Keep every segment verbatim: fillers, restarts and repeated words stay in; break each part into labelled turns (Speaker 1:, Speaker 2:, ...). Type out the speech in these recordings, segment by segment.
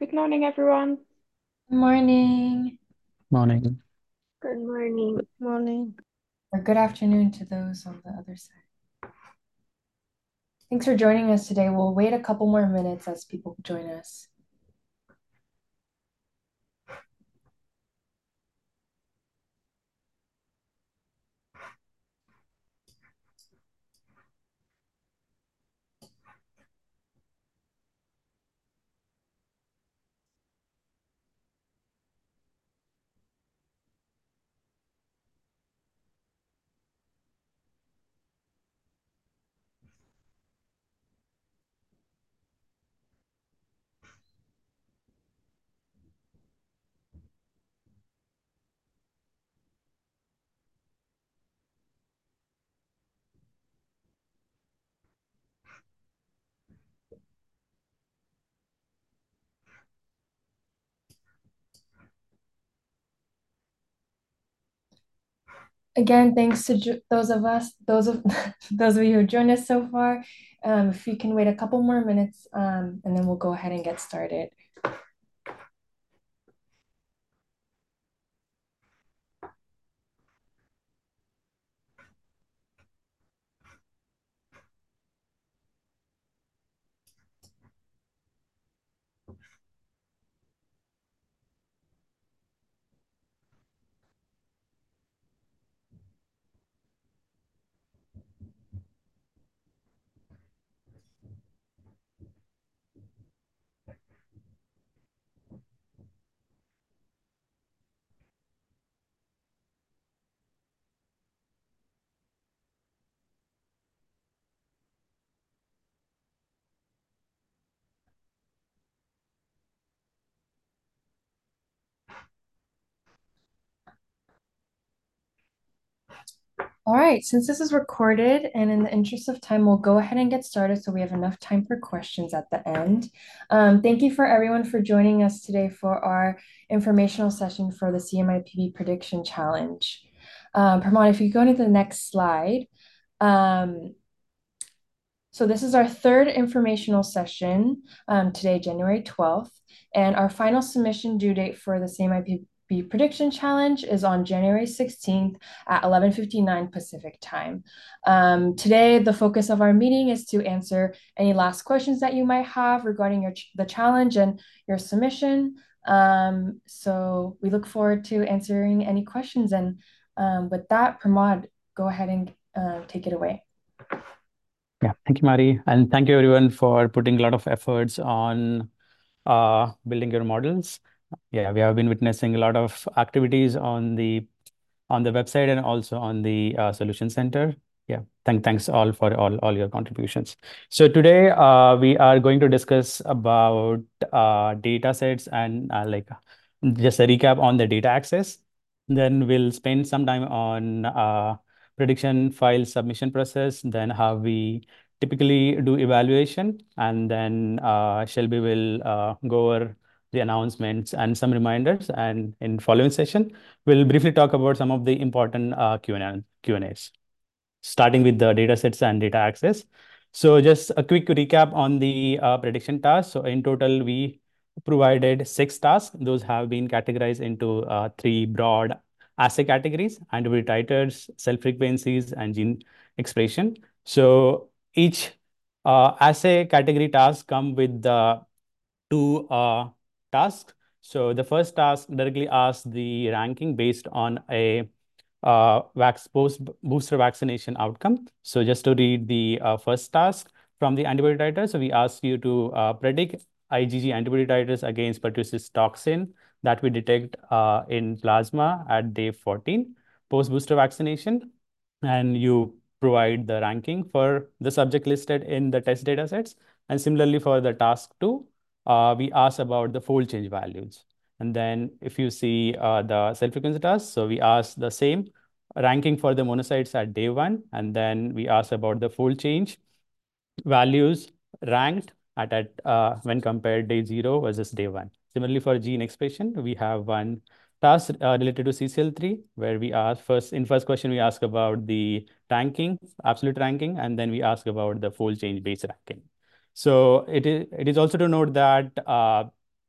Speaker 1: Good morning, everyone.
Speaker 2: Morning
Speaker 3: Morning.
Speaker 1: Good morning.
Speaker 4: Morning.
Speaker 2: or good afternoon to those on the other side. Thanks for joining us today. We'll wait a couple more minutes as people join us. Again, thanks to jo- those of us, those of those of you who joined us so far. Um, if you can wait a couple more minutes, um, and then we'll go ahead and get started. All right, since this is recorded and in the interest of time, we'll go ahead and get started so we have enough time for questions at the end. Um, thank you for everyone for joining us today for our informational session for the C M I P B Prediction Challenge. Um, Pramod, if you go to the next slide. Um, so this is our third informational session um, today, January twelfth, and our final submission due date for the C M I P B Prediction Challenge is on January sixteenth at eleven fifty-nine Pacific time. Um, today, the focus of our meeting is to answer any last questions that you might have regarding your ch the challenge and your submission. Um, so we look forward to answering any questions. And um, with that, Pramod, go ahead and uh, take it away.
Speaker 3: Yeah, thank you, Mari. And thank you everyone for putting a lot of efforts on uh, building your models. Yeah, we have been witnessing a lot of activities on the on the website and also on the uh, Solution Center. Yeah, thank, thanks all for all, all your contributions. So today uh, we are going to discuss about uh, data sets and uh, like just a recap on the data access. Then we'll spend some time on uh, prediction file submission process, then how we typically do evaluation, and then uh, Shelby will uh, go over the announcements and some reminders. And in following session, we'll briefly talk about some of the important uh, Q and A, Q and As, starting with the data sets and data access. So just a quick recap on the uh, prediction tasks. So in total, we provided six tasks. Those have been categorized into uh, three broad assay categories: antibody titers, cell frequencies, and gene expression. So each uh, assay category task come with the two uh, tasks. So the first task directly asks the ranking based on a uh, vax post booster vaccination outcome. So just to read the uh, first task from the antibody titers, so we ask you to uh, predict IgG antibody titers against pertussis toxin that we detect uh, in plasma at day fourteen post booster vaccination, and you provide the ranking for the subject listed in the test data sets. And similarly for the task two, uh, we ask about the fold change values. And then if you see uh, the cell frequency task, so we ask the same ranking for the monocytes at day one, and then we ask about the fold change values ranked at, at uh, when compared day zero versus day one. Similarly, for gene expression, we have one task uh, related to C C L three, where we ask first, in first question, we ask about the ranking, absolute ranking, and then we ask about the fold change base ranking. So it is, it is also to note that uh,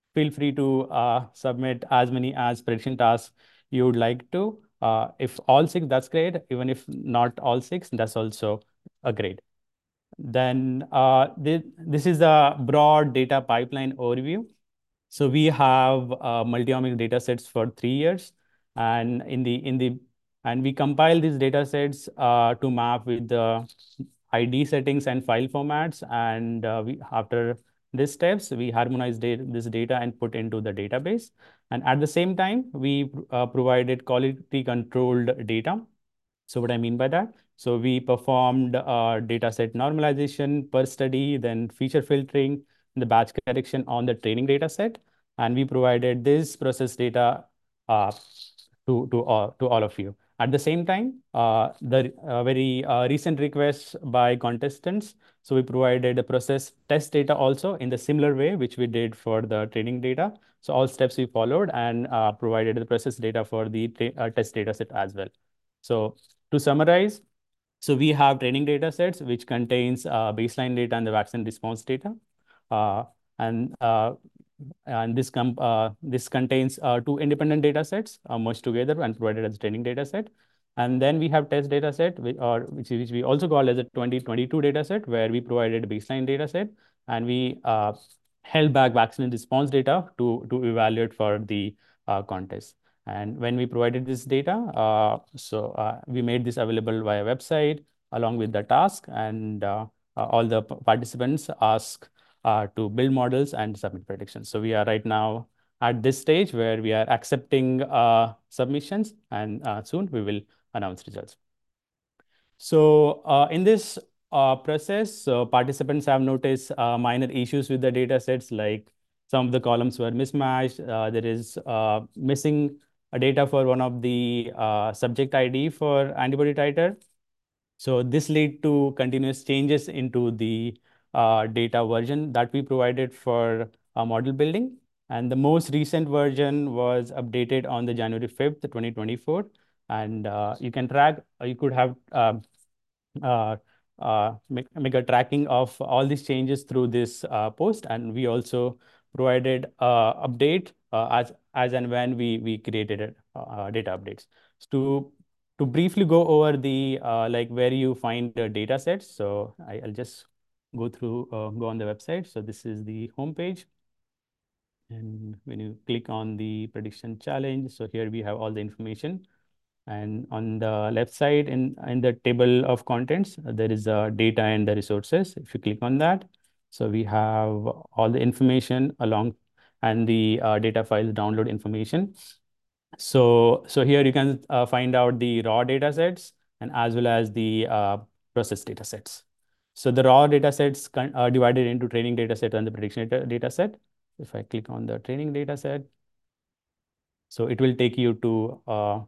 Speaker 3: feel free to uh, submit as many as prediction tasks you would like to. Uh, if all six, that's great. Even if not all six, that's also a great. Then uh, this, this is the broad data pipeline overview. So we have uh, multi-omics data sets for three years, and in the in the and we compile these data sets uh, to map with the I D settings and file formats. And uh, we after these steps, we harmonize data, this data and put into the database. And at the same time, we uh, provided quality controlled data. So what I mean by that? So we performed uh, data set normalization per study, then feature filtering, the batch correction on the training data set. And we provided this process data uh, to, to, all, to all of you. At the same time, uh, the uh, very uh, recent requests by contestants. So we provided the process test data also in the similar way, which we did for the training data. So all steps we followed and uh, provided the process data for the uh, test data set as well. So to summarize, so we have training data sets, which contains uh, baseline data and the vaccine response data. Uh, and uh, and this com uh, this contains uh, two independent data sets uh, merged together and provided as a training data set. And then we have test data set, which, or which, which we also call as a twenty twenty-two data set, where we provided a baseline data set and we uh, held back vaccine response data to, to evaluate for the uh, contest. And when we provided this data, uh, so uh, we made this available via website along with the task, and uh, uh, all the participants ask uh, to build models and submit predictions. So we are right now at this stage where we are accepting uh, submissions, and uh, soon we will announce results. So uh, in this uh, process, so participants have noticed uh, minor issues with the data sets, like some of the columns were mismatched. Uh, there is uh, missing a data for one of the uh, subject I D for antibody titer. So this led to continuous changes into the uh, data version that we provided for uh, model building. And the most recent version was updated on the January fifth, twenty twenty-four. And uh, you can track, uh, you could have uh, uh, uh, make, make a tracking of all these changes through this uh, post. And we also provided uh, update uh, as, as and when we, we created uh, data updates. So to to briefly go over the uh, like where you find the data sets. So I, I'll just go through, uh, go on the website. So this is the homepage. And when you click on the prediction challenge, so here we have all the information. And on the left side in, in the table of contents, there is a data and the resources. If you click on that, so we have all the information along and the uh, data file download information. So, so here you can uh, find out the raw data sets and as well as the uh, process data sets. So the raw data sets are divided into training data set and the prediction data, data set. If I click on the training data set, so it will take you to uh,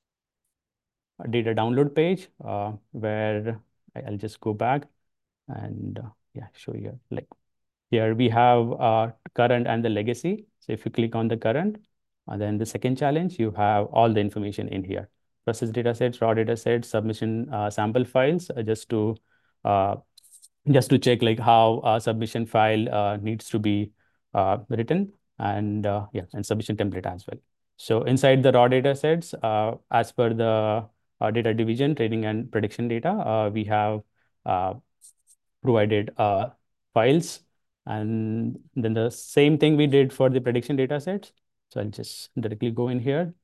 Speaker 3: a data download page uh, where I'll just go back and uh, yeah, show you like here we have uh, current and the legacy. So if you click on the current, and then the second challenge, you have all the information in here. Process data sets, raw data sets, submission uh, sample files, uh, just to uh, just to check like how a submission file uh, needs to be uh, written, and uh, yeah, and submission template as well. So inside the raw data sets, uh, as per the uh, data division, training and prediction data, uh, we have uh, provided uh, files. And then the same thing we did for the prediction data sets. So I'll just directly go in here.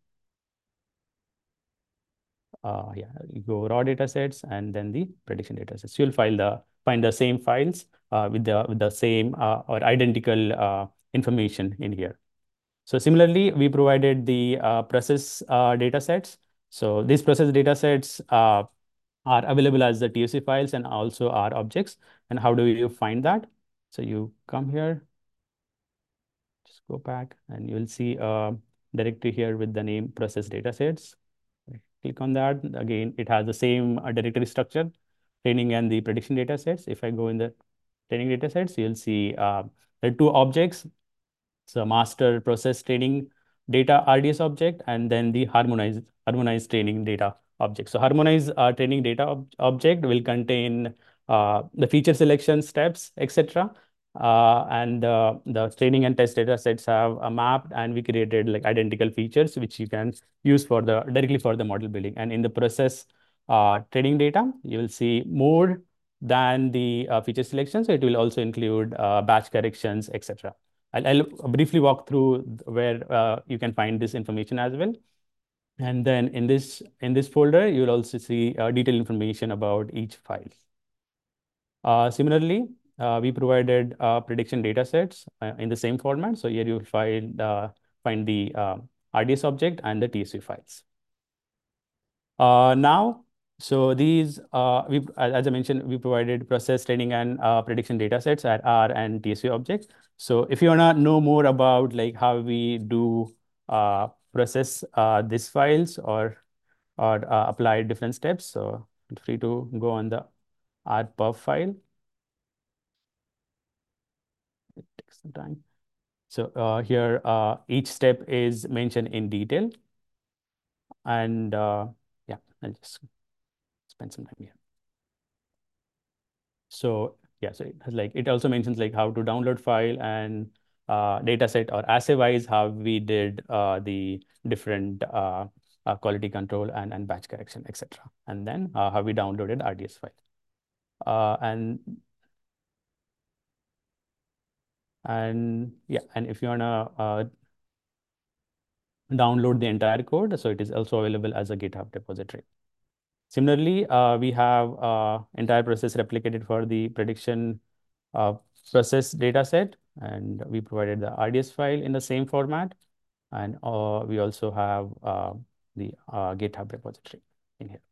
Speaker 3: Uh, yeah, you go raw data sets and then the prediction data sets. You'll find the find the same files uh, with the with the same uh, or identical uh, information in here. So similarly, we provided the uh, process uh, data sets. So these process data sets uh, are available as the T O C files and also are objects. And how do you find that? So you come here, just go back, and you'll see a directory here with the name process datasets. Click on that. Again, it has the same uh, directory structure, training and the prediction datasets. If I go in the training datasets, you'll see uh, there are two objects. So master process training data R D S object, and then the harmonized harmonized training data object. So harmonized uh, training data ob object will contain uh, the feature selection steps, et cetera. Uh, and uh, the training and test data sets have a mapped, and we created like identical features which you can use for the directly for the model building. And in the process uh, training data, you will see more than the uh, feature selection. So it will also include uh, batch corrections, et cetera. I'll, I'll briefly walk through where uh, you can find this information as well. And then in this in this folder, you'll also see uh, detailed information about each file. Uh, similarly, uh, we provided uh, prediction data sets uh, in the same format. So here you'll find uh, find the uh, R D S object and the T S V files. Uh, now, so these uh, we as I mentioned, we provided process training and uh, prediction data sets at R and T S V objects. So if you wanna know more about like how we do uh, process uh, these files or or uh, apply different steps, so feel free to go on the R perf file. It takes some time. So uh, here, uh, each step is mentioned in detail. And uh, yeah, I'll just spend some time here. So yeah, so it has like, it also mentions like how to download file and uh, data set or assay wise, how we did uh, the different uh, uh, quality control and, and batch correction, et cetera. And then uh, how we downloaded R D S file. Uh, and and yeah, and if you wanna uh, download the entire code, so it is also available as a GitHub repository. Similarly, uh, we have uh, entire process replicated for the prediction uh, process data set, and we provided the R D S file in the same format. And uh, we also have uh, the uh, GitHub repository in here.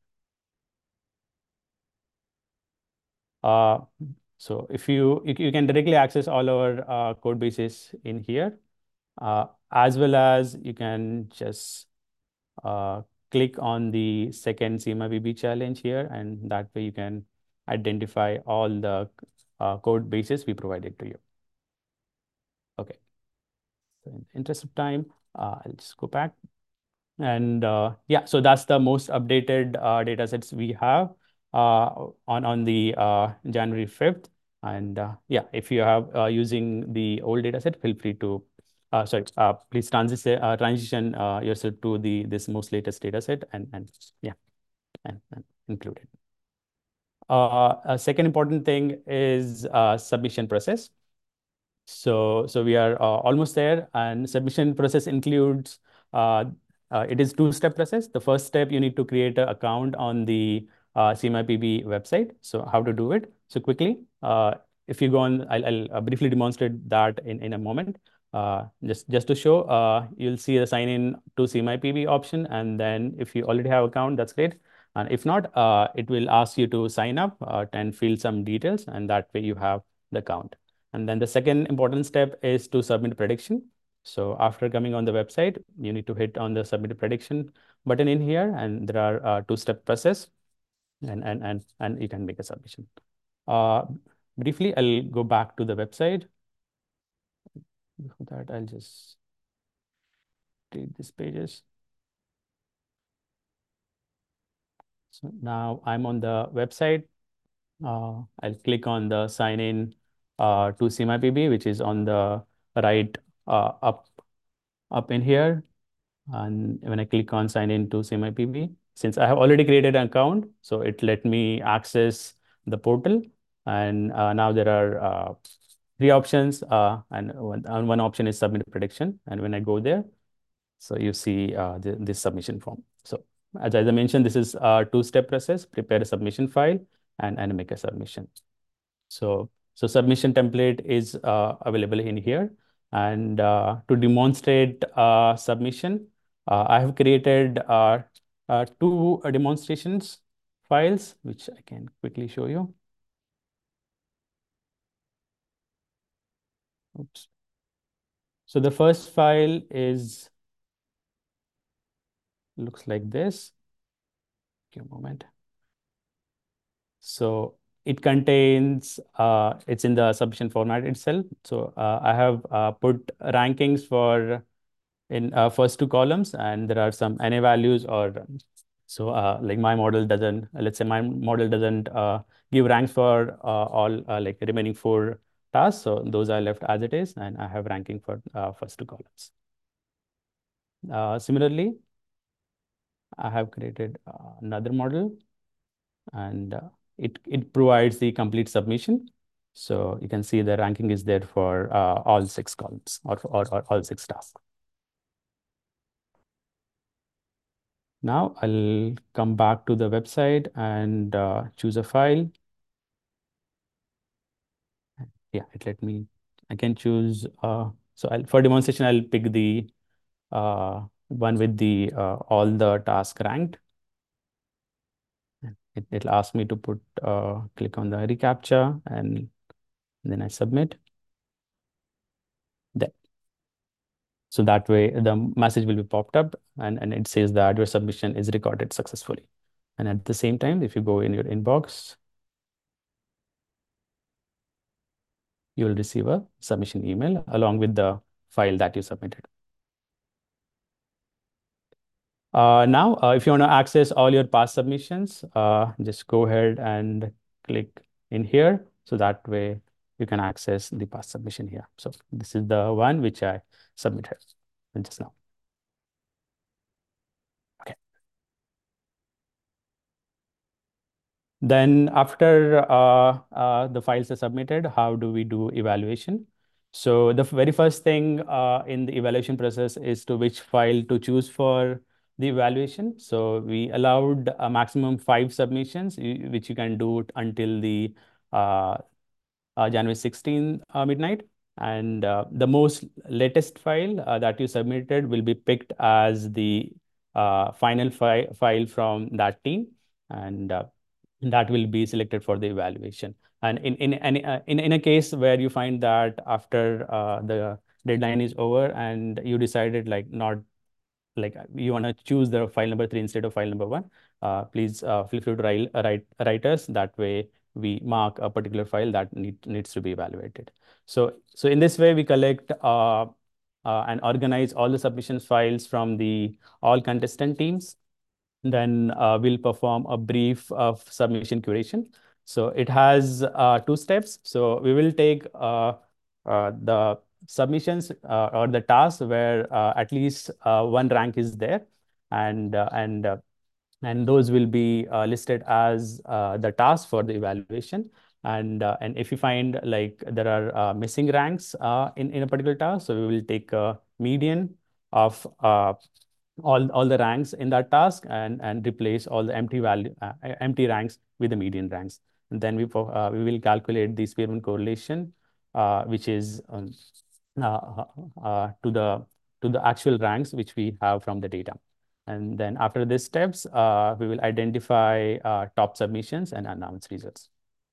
Speaker 3: Uh, so if you, you, you can directly access all our uh, code bases in here, uh, as well as you can just uh, click on the second SEMA-B B challenge here, and that way you can identify all the uh, code bases we provided to you. Okay. So in the interest of time, uh, I'll just go back. And uh, yeah, so that's the most updated uh, data sets we have uh, on, on the uh, January fifth. And uh, yeah, if you have uh, using the old data set, feel free to, uh, sorry, uh, please transition, uh, transition uh, yourself to the this most latest data set and, and yeah, and, and include it. Uh, a second important thing is uh, submission process. So, so we are uh, almost there, and submission process includes, uh, uh, it is two-step process. The first step, you need to create an account on the uh, SEMA-P B website. So how to do it? So quickly, uh, if you go on, I'll, I'll uh, briefly demonstrate that in, in a moment. Uh, just, just to show, uh, you'll see the sign in to SEMA-P B option. And then if you already have account, that's great. And if not, uh, it will ask you to sign up uh, and fill some details, and that way you have the account. And then the second important step is to submit prediction. So after coming on the website, you need to hit on the submit prediction button in here, and there are uh, two-step process, and, and, and, and you can make a submission. Uh, briefly, I'll go back to the website. Before that, I'll just delete these pages. So now I'm on the website. Uh, I'll click on the sign in uh, to SEMA-P B, which is on the right uh, up, up in here. And when I click on sign in to SEMA-P B, since I have already created an account, so it let me access the portal. And uh, now there are uh, three options, uh, and one, and one option is submit prediction. And when I go there, so you see uh, the, this submission form. So as I mentioned, this is a two-step process: prepare a submission file and, and make a submission. So, so submission template is uh, available in here. And uh, to demonstrate uh, submission, uh, I have created uh, uh, two uh, demonstrations files, which I can quickly show you. Oops. So the first file is, looks like this. Give a moment. So it contains, uh, it's in the submission format itself. So uh, I have uh, put rankings for in uh, first two columns, and there are some N A values, or so uh, like my model doesn't, let's say my model doesn't uh, give ranks for uh, all uh, like remaining four tasks. So those are left as it is, and I have ranking for uh, first two columns. Uh, similarly, I have created uh, another model, and uh, it, it provides the complete submission. So you can see the ranking is there for uh, all six columns or, or, or all six tasks. Now I'll come back to the website and uh, choose a file. Yeah, it let me, I can choose, uh, so I'll, for demonstration, I'll pick the uh, one with the uh, all the task ranked. It, it'll ask me to put, uh, click on the reCAPTCHA, and then I submit. That. So that way the message will be popped up, and, and it says that your submission is recorded successfully. And at the same time, if you go in your inbox, you will receive a submission email along with the file that you submitted. Uh, now, uh, if you want to access all your past submissions, uh, just go ahead and click in here. So that way you can access the past submission here. So this is the one which I submitted just now. Okay. Then after uh, uh, the files are submitted, how do we do evaluation? So the very first thing uh, in the evaluation process is to which file to choose for the evaluation. So we allowed a maximum five submissions, which you can do until the uh, uh, January sixteenth uh, midnight. And uh, the most latest file uh, that you submitted will be picked as the uh, final fi file from that team. And uh, that will be selected for the evaluation. And in in any uh, in in a case where you find that after uh, the deadline is over and you decided like not like you want to choose the file number three instead of file number one, uh, please uh, feel free to write, write write us. That way we mark a particular file that need, needs to be evaluated. So so in this way we collect uh, uh, and organize all the submissions files from the all contestant teams. Then uh, we'll perform a brief of submission curation. So it has uh, two steps. So we will take uh, uh, the submissions uh, or the tasks where uh, at least uh, one rank is there, and uh, and uh, and those will be uh, listed as uh, the task for the evaluation. And uh, and if you find like there are uh, missing ranks uh, in in a particular task, so we will take a median of uh, all all the ranks in that task and and replace all the empty value uh, empty ranks with the median ranks. And then we uh, we will calculate the Spearman correlation, uh, which is um, uh, uh, to the to the actual ranks which we have from the data. And then after these steps, uh, we will identify uh, top submissions and announce results.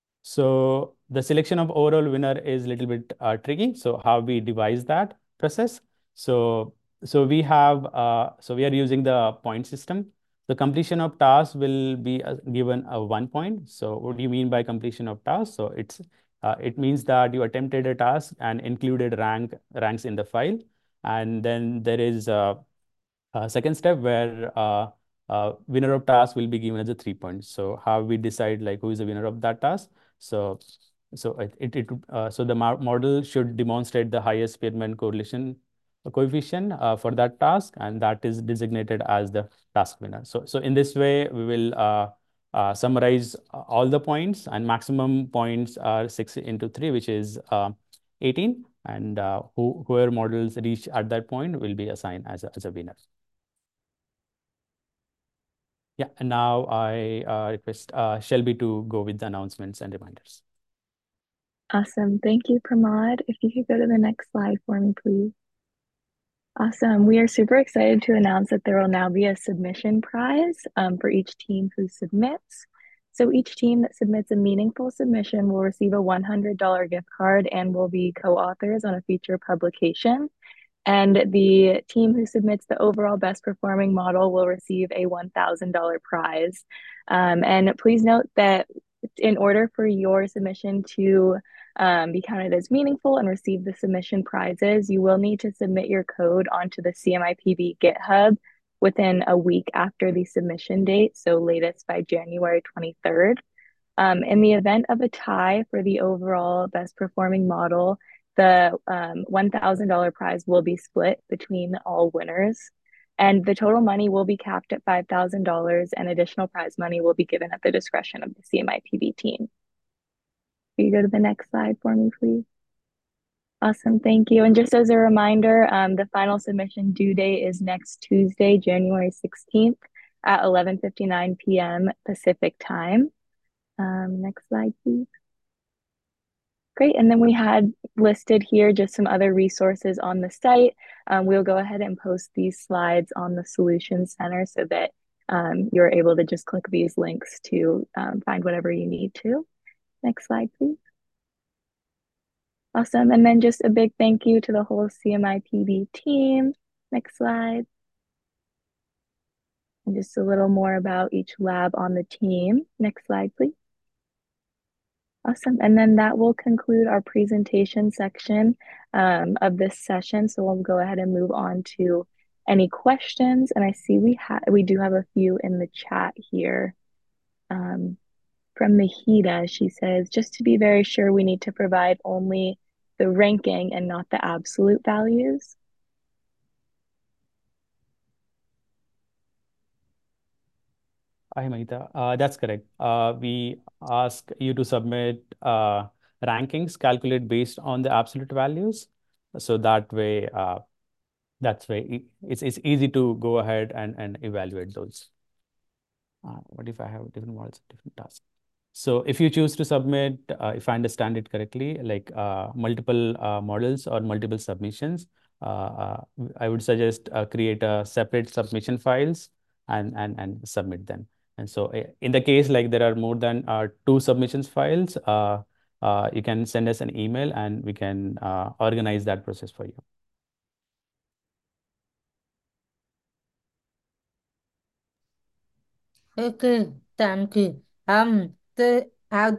Speaker 3: So the selection of overall winner is a little bit uh, tricky. So how we devise that process? So so we have uh, so we are using the point system. The completion of task will be uh, given a one point. So what do you mean by completion of task? So it's uh, it means that you attempted a task and included rank ranks in the file, and then there is a uh, second step where uh, uh, winner of task will be given as a three points. So how we decide like who is the winner of that task? So so it, it, it uh, so the model should demonstrate the highest Spearman correlation coefficient uh, for that task, and that is designated as the task winner. So so in this way we will uh, uh, summarize all the points, and maximum points are six into three, which is uh, eighteen, and uh, who, whoever models reach at that point will be assigned as a, as a winner. Yeah, and now I uh, request uh, Shelby to go with the announcements and reminders.
Speaker 1: Awesome. Thank you, Pramod. If you could go to the next slide for me, please. Awesome. We are super excited to announce that there will now be a submission prize um, for each team who submits. So each team that submits a meaningful submission will receive a one hundred dollar gift card and will be co-authors on a feature publication. And the team who submits the overall best performing model will receive a one thousand dollar prize. Um, and please note that in order for your submission to um, be counted as meaningful and receive the submission prizes, you will need to submit your code onto the C M I P B GitHub within a week after the submission date, so latest by January twenty-third. Um, in the event of a tie for the overall best performing model, the um, one thousand dollars prize will be split between all winners. And the total money will be capped at five thousand dollars and additional prize money will be given at the discretion of the C M I P B team. Can you go to the next slide for me, please? Awesome, thank you. And just as a reminder, um, the final submission due date is next Tuesday, January sixteenth at eleven fifty-nine p m Pacific time. Um, next slide, please. Great, and then we had listed here just some other resources on the site. Um, we'll go ahead and post these slides on the Solutions Center so that um, you're able to just click these links to um, find whatever you need to. Next slide, please. Awesome, and then just a big thank you to the whole C M I P B team. Next slide. And just a little more about each lab on the team. Next slide, please. Awesome. And then that will conclude our presentation section um, of this session. So we'll go ahead and move on to any questions. And I see we have we do have a few in the chat here. Um, from Mahida, she says, just to be very sure, we need to provide only the ranking and not the absolute values.
Speaker 3: Hi, Mahita. Uh, that's correct. Uh, we ask you to submit uh, rankings calculated based on the absolute values. So that way, uh, that's way e- it's it's easy to go ahead and and evaluate those. Uh, what if I have different models, different tasks? So if you choose to submit, uh, if I understand it correctly, like uh, multiple uh, models or multiple submissions, uh, uh, I would suggest uh, create a separate submission files and and and submit them. And so uh, in the case like there are more than uh, two submissions files, uh, uh, you can send us an email and we can uh, organize that process for you.
Speaker 4: Okay, thank you. Um, the how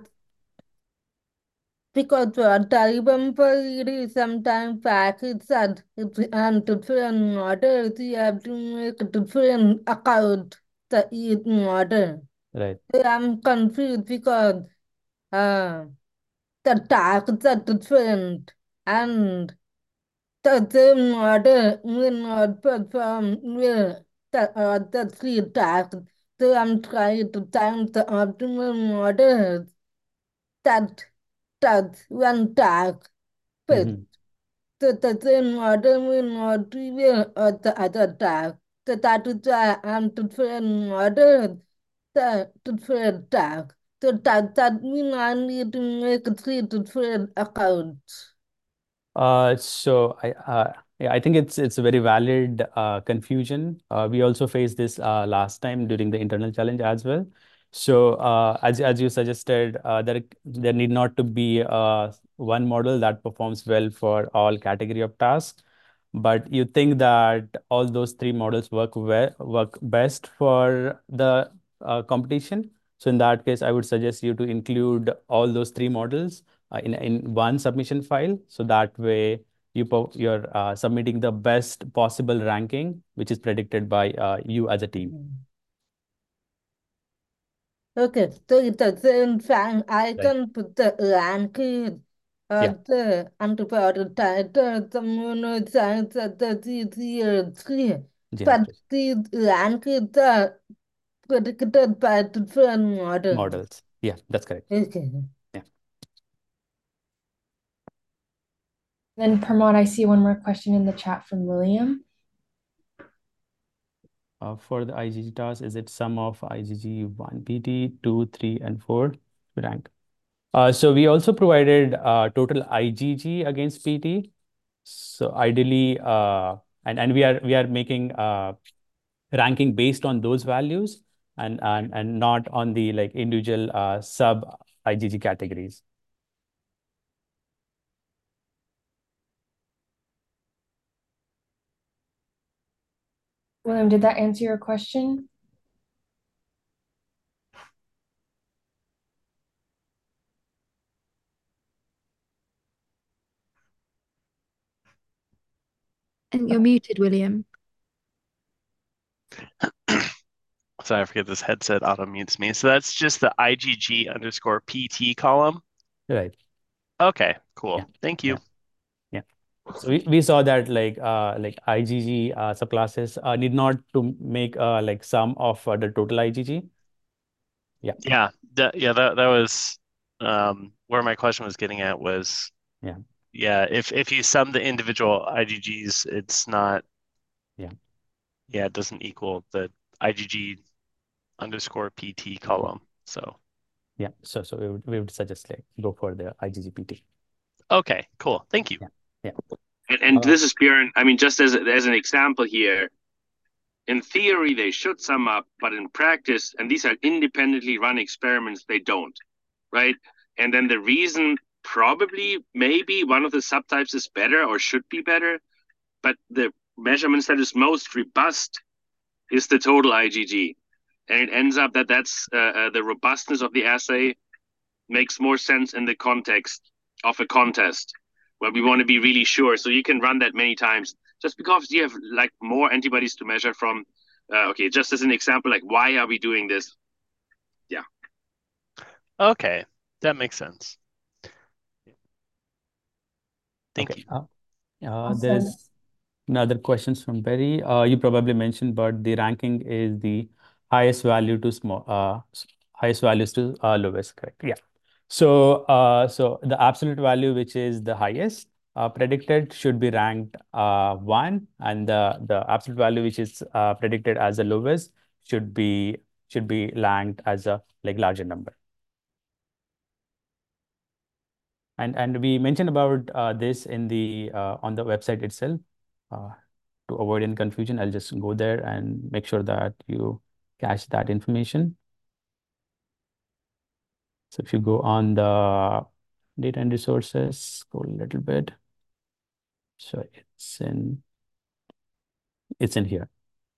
Speaker 4: because what I remember it is sometime back it's at it's and different order you have to make a different account the eat order.
Speaker 3: Right.
Speaker 4: I'm confused because uh the tags are different and the same order will not perform with the other three tasks. So I'm trying to find the optimal order that does one task first.
Speaker 3: Mhm.
Speaker 4: So the same order will not reveal the other task. So that is why I'm different order the different task. So that, that means I need to make three different accounts.
Speaker 3: Uh, so I uh, yeah, I think it's it's a very valid uh, confusion. Uh, we also faced this uh, last time during the internal challenge as well. So uh, as as you suggested, uh, there there need not to be uh, one model that performs well for all category of tasks, but you think that all those three models work well work best for the uh, competition. So in that case, I would suggest you to include all those three models uh, in in one submission file. So that way you po- you're uh, submitting the best possible ranking, which is predicted by uh, you as a team.
Speaker 4: Okay, so it's the same thing. I
Speaker 3: Right.
Speaker 4: can put the ranking
Speaker 3: Yeah.
Speaker 4: of the antibiotic title, the monocytes at the C C R three,
Speaker 3: Yes.
Speaker 4: but these rankings are predicted by different models.
Speaker 3: Models. Yeah, that's correct.
Speaker 4: Okay.
Speaker 3: Yeah.
Speaker 2: Then Pramod, I see one more question in the chat from William.
Speaker 3: Uh, for the I G G task, is it sum of I G G one P T, two, three, and four rank? Uh, so we also provided uh, total I G G against P T. So ideally, uh, and and we are we are making uh, ranking based on those values and and and not on the like individual uh, sub I G G categories.
Speaker 2: William, did that answer your question?
Speaker 5: And you're muted, William. So I forget this headset auto mutes me. So that's just the I G G underscore P T column.
Speaker 3: Right.
Speaker 5: Okay, cool.
Speaker 3: Yeah.
Speaker 5: Thank you.
Speaker 3: Yeah. Yeah. So we, we saw that like uh like I G G uh, subclasses uh, need not to make uh like sum of uh, the total I G G. Yeah.
Speaker 5: Yeah, that, yeah, that that was um where my question was getting at was
Speaker 3: Yeah.
Speaker 5: yeah, if if you sum the individual I G Gs, it's not
Speaker 3: Yeah.
Speaker 5: yeah, it doesn't equal the I G G underscore P T column. So
Speaker 3: Yeah. So so we would we would suggest like go for the I G G P T.
Speaker 5: okay, cool. Thank you.
Speaker 3: Yeah. Yeah.
Speaker 6: And, and
Speaker 3: Uh,
Speaker 6: this is Björn. I mean, just as as an example here, in theory they should sum up, but in practice, and these are independently run experiments, they don't, right? And then the reason probably maybe one of the subtypes is better or should be better, but the measurements that is most robust is the total I G G. And it ends up that that's uh, uh, the robustness of the assay makes more sense in the context of a contest where we want to be really sure. So you can run that many times just because you have like more antibodies to measure from. Uh, okay, just as an example, like why are we doing this? Yeah.
Speaker 5: Okay, that makes sense. Thank
Speaker 3: okay.
Speaker 5: you.
Speaker 3: Uh, uh, there
Speaker 2: Awesome.
Speaker 3: is another questions from Berry. Uh, you probably mentioned, but the ranking is the highest value to small, uh, s- highest values to uh, lowest, correct? Yeah. So, uh, so the absolute value, which is the highest uh, predicted, should be ranked uh, one, and the the absolute value, which is uh, predicted as the lowest, should be should be ranked as a like larger number. And and we mentioned about uh, this in the uh, on the website itself. Uh, to avoid any confusion, I'll just go there and make sure that you cache that information. So if you go on the data and resources, scroll a little bit. So it's in it's in here.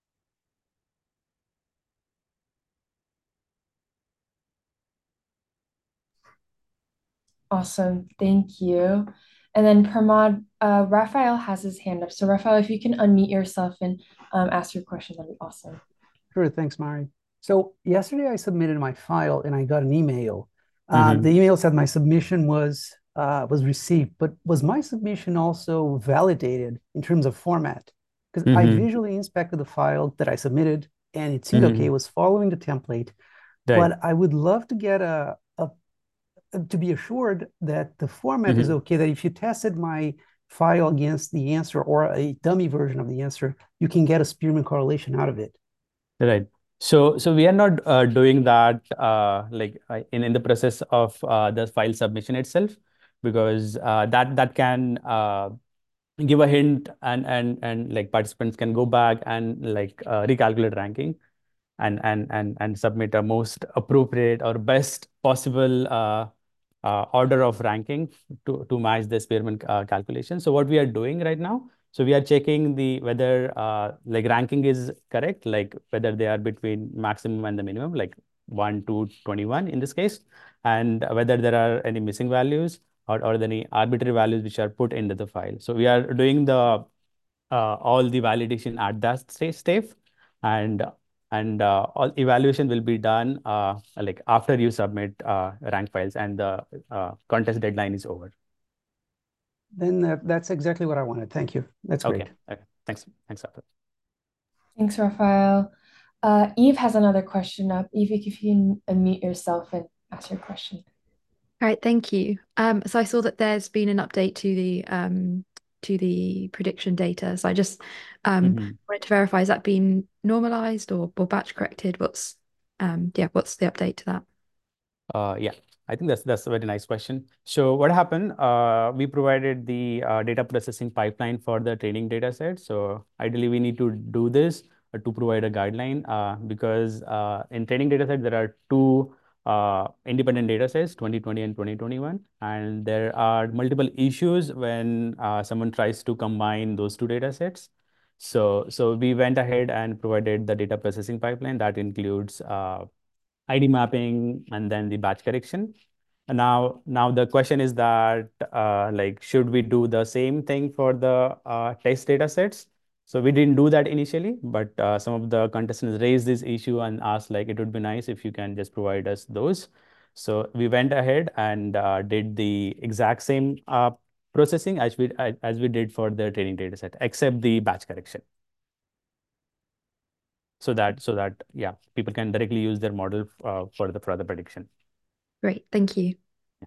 Speaker 2: Awesome. Thank you. And then Pramod, uh, Raphael has his hand up. So Raphael, if you can unmute yourself and um, ask your question, that'd be awesome.
Speaker 7: Sure, thanks, Mari. So yesterday I submitted my file and I got an email. Uh,
Speaker 3: Mhm.
Speaker 7: The email said my submission was uh, was received, but was my submission also validated in terms of format? Because I
Speaker 3: Mhm.
Speaker 7: visually inspected the file that I submitted and it seemed okay, it
Speaker 3: Mhm.
Speaker 7: was following the template.
Speaker 3: Right.
Speaker 7: But I would love to get a, a to be assured that the format is
Speaker 3: Mhm.
Speaker 7: okay, that if you tested my file against the answer or a dummy version of the answer, you can get a Spearman correlation out of it.
Speaker 3: Right. So, so we are not uh, doing that uh, like uh, in in the process of uh, the file submission itself, because uh, that that can uh, give a hint, and and and like participants can go back and like uh, recalculate ranking and and and and submit a most appropriate or best possible uh, uh, order of ranking to to match the Spearman uh, calculation. So what we are doing right now, so we are checking the whether uh, like ranking is correct, like whether they are between maximum and the minimum, like one to twenty-one in this case, and whether there are any missing values or or any arbitrary values which are put into the file. So we are doing the uh, all the validation at that sta- stage, and and uh, all evaluation will be done uh, like after you submit uh, rank files and the uh, contest deadline is over.
Speaker 7: Then that, that's exactly what I wanted. Thank you. That's
Speaker 3: Okay.
Speaker 7: great.
Speaker 3: Okay. Thanks. Thanks, Arthur.
Speaker 2: Thanks, Raphael. Uh, Eve has another question up. Eve, if you can unmute yourself and ask your question.
Speaker 8: All right, thank you. Um, so I saw that there's been an update to the um to the prediction data. So I just um
Speaker 3: Mhm.
Speaker 8: wanted to verify, has that been normalized or, or batch corrected? What's um yeah, what's the update to that?
Speaker 3: Uh, yeah, I think that's that's a very nice question. So what happened? Uh, we provided the uh, data processing pipeline for the training data set. So ideally, we need to do this uh, to provide a guideline uh, because uh, in training data set there are two uh, independent data sets, twenty twenty and twenty twenty-one, and there are multiple issues when uh, someone tries to combine those two data sets. So so we went ahead and provided the data processing pipeline that includes uh, I D mapping, and then the batch correction. And now, now the question is that, uh, like, should we do the same thing for the uh, test data sets? So we didn't do that initially, but uh, some of the contestants raised this issue and asked like, it would be nice if you can just provide us those. So we went ahead and uh, did the exact same uh, processing as we as we did for the training data set, except the batch correction. So that so that yeah, people can directly use their model uh, for the for the prediction.
Speaker 8: Great, thank you.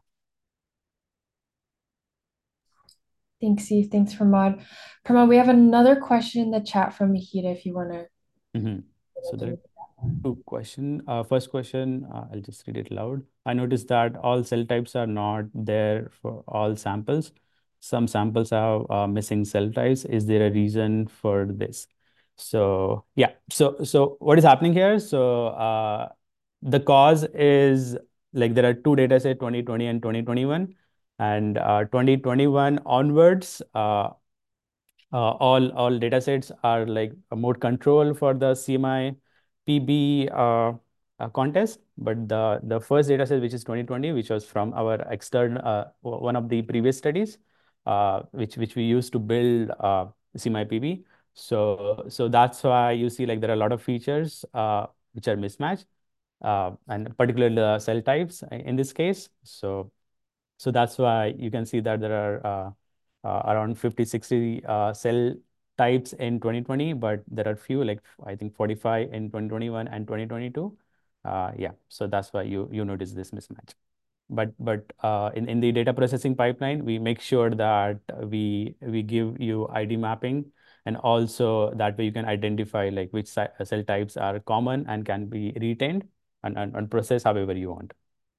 Speaker 2: Thanks, Steve. Thanks, Pramod. Pramod, we have another question in the chat from Mahida if you want to.
Speaker 3: Mm-hmm. So there are two questions. Uh, first question, uh, I'll just read it loud. I noticed that all cell types are not there for all samples. Some samples have uh, missing cell types. Is there a reason for this? So yeah, so so what is happening here? So uh, the cause is like there are two data sets, twenty twenty and twenty twenty-one, and uh, twenty twenty-one onwards, uh, uh, all all data sets are like a more control for the C M I P B uh, uh, contest. But the the first data set, which is twenty twenty, which was from our external uh, one of the previous studies, uh, which which we used to build uh, C M I P B. So so that's why you see like there are a lot of features uh, which are mismatched, uh, and particularly the cell types in this case. So so that's why you can see that there are uh, uh, around fifty, sixty uh, cell types in twenty twenty, but there are few, like I think forty-five in twenty twenty-one and twenty twenty-two. Uh, yeah, so that's why you you notice this mismatch. But but uh, in in the data processing pipeline, we make sure that we we give you I D mapping, and also that way you can identify like which cell types are common and can be retained and, and, and process however you want.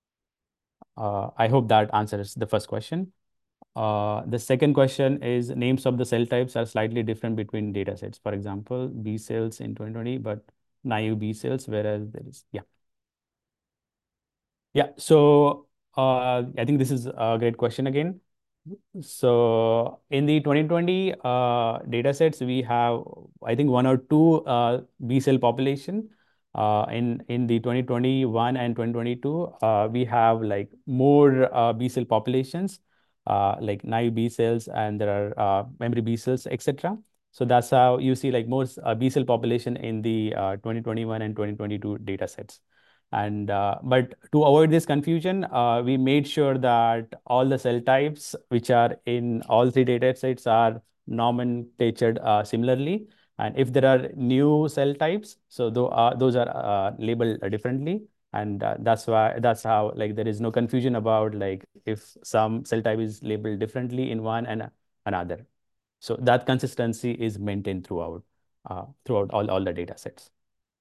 Speaker 3: Uh, I hope that answers the first question. Uh, the second question is names of the cell types are slightly different between data sets. For example, B cells in twenty twenty, but naive B cells, whereas there is, yeah. Yeah, so uh, I think this is a great question again. So in the twenty twenty uh, data sets, we have, I think, one or two uh, B cell population. Uh, in, in the twenty twenty-one and twenty twenty-two, uh, we have like more uh, B cell populations, uh, like naive B cells, and there are uh, memory B cells, et cetera. So that's how you see like more uh, B cell population in the uh, twenty twenty-one and twenty twenty-two data sets. And uh, but to avoid this confusion, uh, we made sure that all the cell types which are in all three data sets are nomenclatured uh, similarly. And if there are new cell types, so th uh, those are uh, labeled differently. And uh, that's why that's how like there is no confusion about like if some cell type is labeled differently in one and another. So that consistency is maintained throughout uh, throughout all, all the data sets.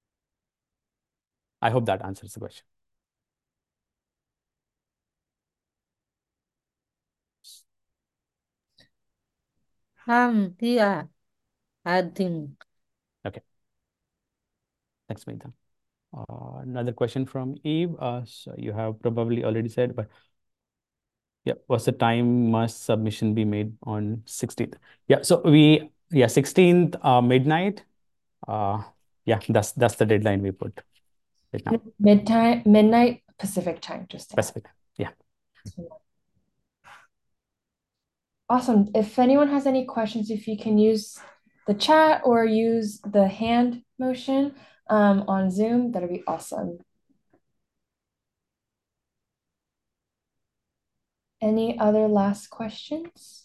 Speaker 3: I hope that answers the question.
Speaker 4: Um, yeah, I think.
Speaker 3: Okay. Thanks, Meeta. Uh, another question from Eve. Uh, so you have probably already said, but yeah, what's the time must submission be made on sixteenth? Yeah, so we, yeah, sixteenth uh, midnight. Uh, yeah, that's that's the deadline we put right now.
Speaker 2: Midtime, midnight Pacific time, just to add.
Speaker 3: Pacific. Yeah.
Speaker 2: Awesome. If anyone has any questions, if you can use the chat or use the hand motion um, on Zoom, that'd be awesome. Any other last questions?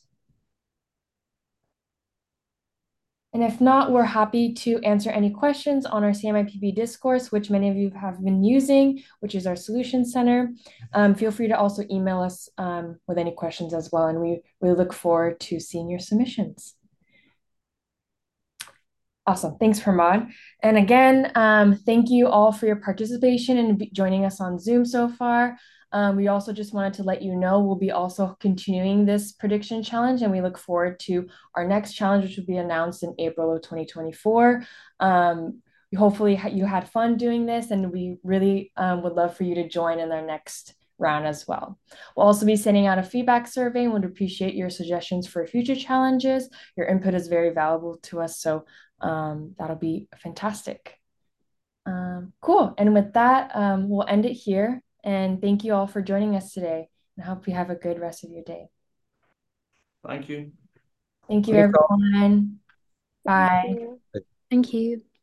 Speaker 2: And if not, we're happy to answer any questions on our C M I P B discourse, which many of you have been using, which is our solution center. Um, feel free to also email us um, with any questions as well. And we, we look forward to seeing your submissions. Awesome. Thanks, Pramod. And again, um, thank you all for your participation and joining us on Zoom so far. Um, we also just wanted to let you know we'll be also continuing this prediction challenge, and we look forward to our next challenge, which will be announced in April of twenty twenty-four. Um, hopefully you had fun doing this, and we really um, would love for you to join in our next round as well. We'll also be sending out a feedback survey and would appreciate your suggestions for future challenges. Your input is very valuable to us, so um, that'll be fantastic. Um, cool. And with that, um, we'll end it here. And thank you all for joining us today. And I hope you have a good rest of your day.
Speaker 9: Thank you.
Speaker 2: Thank you,
Speaker 7: Thank you all.
Speaker 2: everyone. Bye.
Speaker 1: you.
Speaker 8: Thank you.